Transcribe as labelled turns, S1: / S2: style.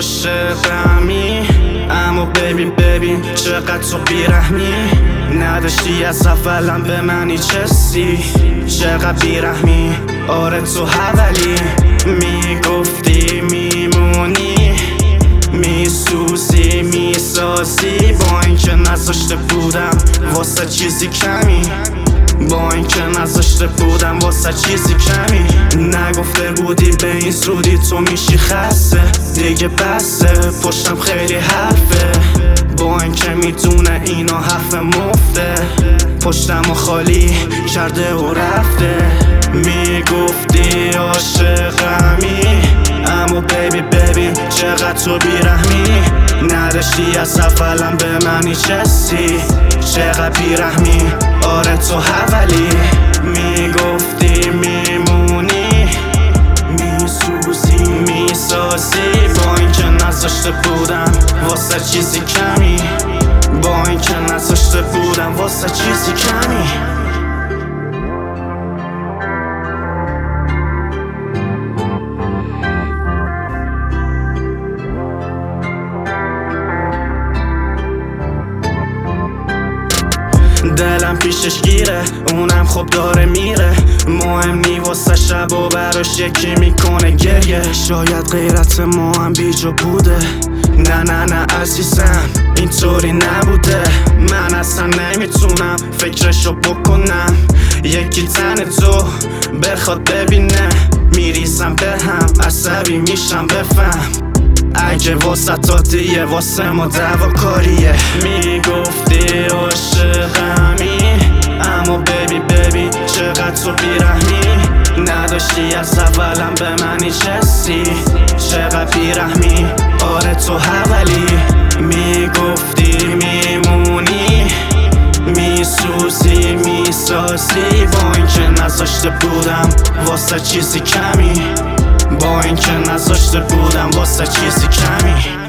S1: عاشقمی اما ببین چقدر تو بیرحمی نداشتی از اولم به من هیچ حسی چقدر بیرحمی آره تو حولی میگفتی میمونی میسوزی میسازی با اینکه نذاشته بودم واسه چیزی کمی با اینکه نذاشته بودم واسه چیزی کمی نگفته بودی به این زودی تو میشی خسته دیگه بسه پشتم خیلی حرفه با اینکه میدونه اینا حرف مفته پشتم و خالی کرده و رفته میگفتی عاشقمی اما ببین چقدر تو بیرحمی نداشتی از اولم به من هیچ حسی چقدر بیرحمی آره تو حولی میگفتی میمونی میسوزی میسازی با اینکه نذاشته بودم واسه چیزی کمی با اینکه نذاشته بودم واسه چیزی کمی دلم پیشش گیره اونم خب داره میره مهم نی واسه شب و براش یکی میکنه گریه شاید غیرت ما هم بیجا بوده نه عزیزم اینطوری نبوده من اصلا نمیتونم فکرشو بکنم یکی تن تو بخواد ببینه میریزم به هم عصبی میشم بفهم اگه واسه تاتیه واسه ما دعوا کاریه میگفتی عاشقمی اما ببین چقدر تو بیرحمی نداشتی از اولم به من هیچ حسی چقدر بیرحمی آره تو حولی میگفتی میمونی میسوزی میسازی با اینکه نذاشته بودم واسه چیزی کمی با اینکه نذاشته بودم واسه چیزی کمی